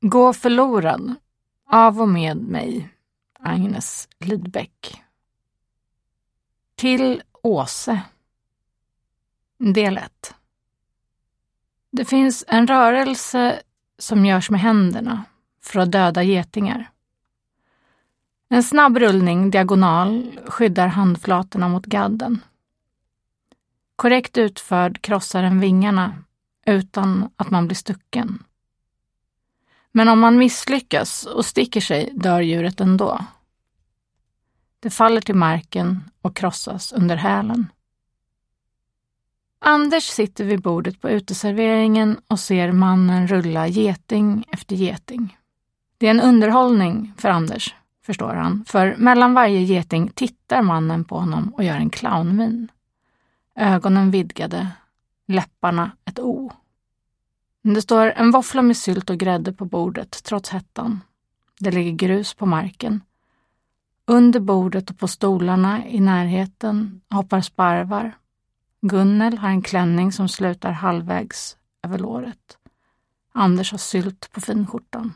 Gå förlorad av och med mig, Agnes Lidbeck. Till Åse. Del 1. Det finns en rörelse som görs med händerna för att döda getingar. En snabb rullning diagonal skyddar handflatorna mot gadden. Korrekt utförd krossar den vingarna utan att man blir stucken. Men om man misslyckas och sticker sig dör djuret ändå. Det faller till marken och krossas under hälen. Anders sitter vid bordet på uteserveringen och ser mannen rulla geting efter geting. Det är en underhållning för Anders, förstår han, för mellan varje geting tittar mannen på honom och gör en clownmin. Ögonen vidgade, läpparna ett O. Det står en våffla med sylt och grädde på bordet trots hettan. Det ligger grus på marken. Under bordet och på stolarna i närheten hoppar sparvar. Gunnel har en klänning som slutar halvvägs över låret. Anders har sylt på finskjortan.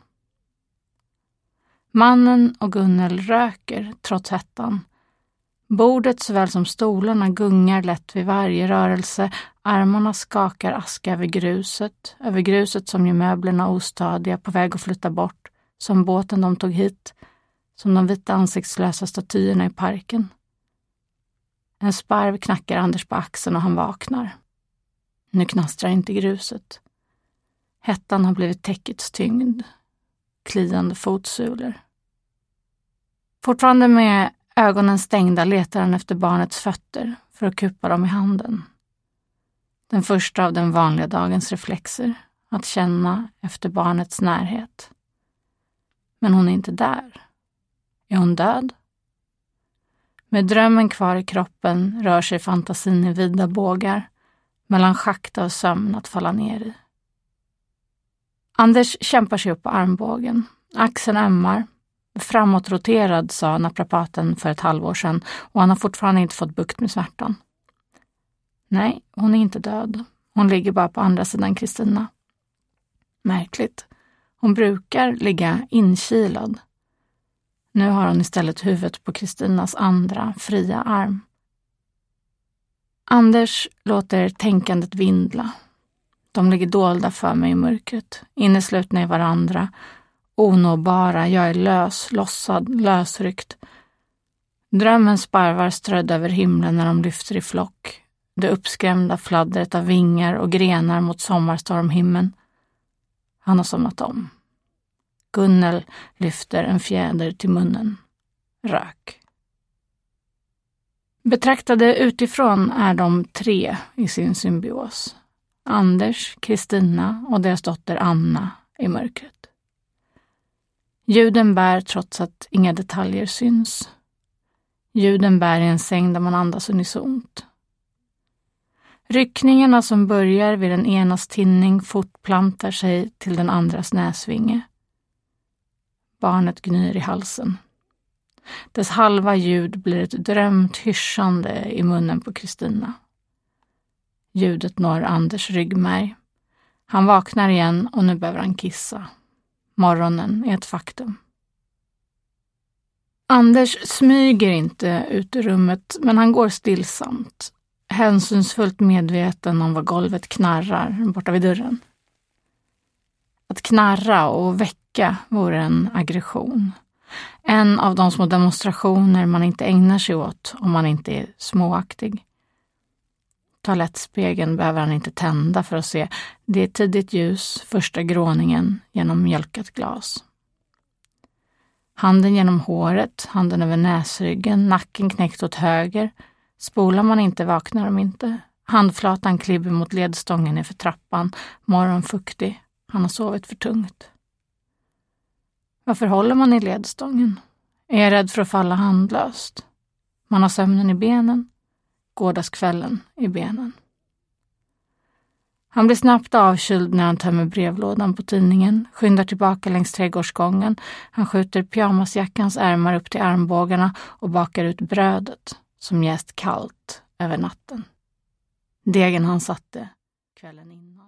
Mannen och Gunnel röker trots hettan. Bordet såväl som stolarna gungar lätt vid varje rörelse. Armarna skakar aska över gruset som gör möblerna ostadiga på väg att flytta bort, som båten de tog hit, som de vita ansiktslösa statyerna i parken. En sparv knackar Anders på axeln och han vaknar. Nu knastrar inte gruset. Hettan har blivit täckets tyngd. Kliande fotsulor. Fortfarande med ögonen stängda letar han efter barnets fötter för att kuppa dem i handen. Den första av den vanliga dagens reflexer, att känna efter barnets närhet. Men hon är inte där. Är hon död? Med drömmen kvar i kroppen rör sig fantasin i vida bågar, mellan schakt av sömn att falla ner i. Anders kämpar sig upp på armbågen. Axeln ömmar. Framåtroterad, sa naprapaten för ett halvår sedan, och han har fortfarande inte fått bukt med smärtan. Nej, hon är inte död. Hon ligger bara på andra sidan Kristina. Märkligt. Hon brukar ligga inkilad. Nu har hon istället huvudet på Kristinas andra, fria arm. Anders låter tänkandet vindla. De ligger dolda för mig i mörkret, inneslutna i varandra. Onåbara, jag är lossad, lösryckt. Drömmen sparvar strödda över himlen när de lyfter i flock. Det uppskrämda fladdret av vingar och grenar mot sommarstormhimmeln. Han har somnat om. Gunnel lyfter en fjäder till munnen. Rök. Betraktade utifrån är de tre i sin symbios. Anders, Kristina och deras dotter Anna i mörkret. Ljuden bär trots att inga detaljer syns. Ljuden bär i en säng där man andas unisont. Ryckningarna som börjar vid den enas tinning fortplantar sig till den andras näsvinge. Barnet gnyr i halsen. Dess halva ljud blir ett drömt hyschande i munnen på Kristina. Ljudet når Anders ryggmärg. Han vaknar igen och nu behöver han kissa. Morgonen är ett faktum. Anders smyger inte ut ur rummet, men han går stillsamt. Hänsynsfullt medveten om vad golvet knarrar borta vid dörren. Att knarra och väcka vore en aggression. En av de små demonstrationer man inte ägnar sig åt om man inte är småaktig. Toalettspegeln behöver han inte tända för att se. Det är tidigt ljus, första gråningen genom mjölkat glas. Handen genom håret, handen över näsryggen, nacken knäckt åt höger. Spolar man inte vaknar de inte. Handflatan klibber mot ledstången inför trappan. Morgon fuktig. Han har sovit för tungt. Varför håller man i ledstången? Är jag rädd för att falla handlöst? Man har sömnen i benen. Gårdagskvällen i benen. Han blir snabbt avkyld när han tömmer brevlådan på tidningen, skyndar tillbaka längs trädgårdsgången. Han skjuter pyjamasjackans ärmar upp till armbågarna och bakar ut brödet som jäst kallt över natten. Degen han satte kvällen innan.